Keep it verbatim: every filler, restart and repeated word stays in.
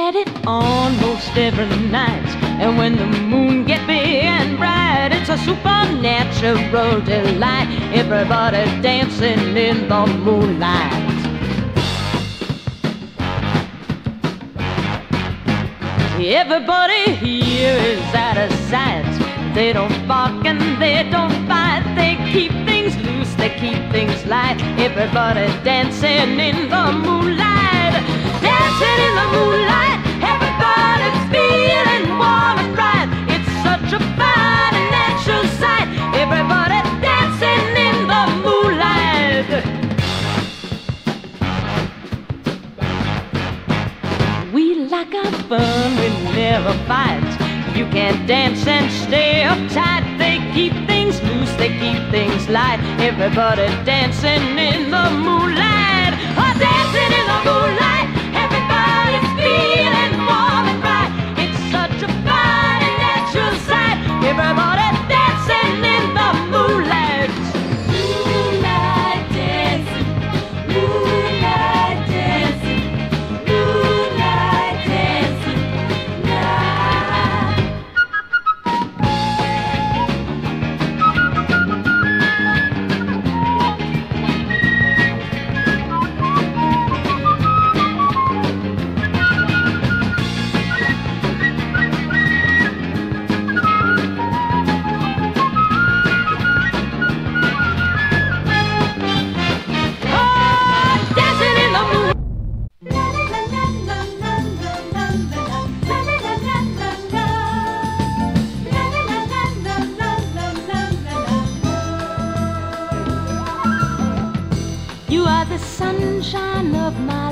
get it on most every night. And when the moon get big and bright, it's a supernatural delight. Everybody dancing in the moonlight. Everybody here is out of sight. They don't bark and they don't fight. They keep things loose, they keep things light. Everybody dancing in the moonlight. Dancing in the moonlight. Everybody's feeling warm and bright. It's such a fine and natural sight. Everybody dancing in the moonlight. We like our fun, we never fight. You can't dance and stay uptight. They keep things loose, they keep things light. Everybody dancing in the moonlight. Oh, dancing in the moonlight. Everybody's feeling warm and bright. It's such a fine and natural sight. Everybody dancing in the moonlight. Moonlight dancing, moonlight dancing, moonlight dancing now. You are the sunshine of my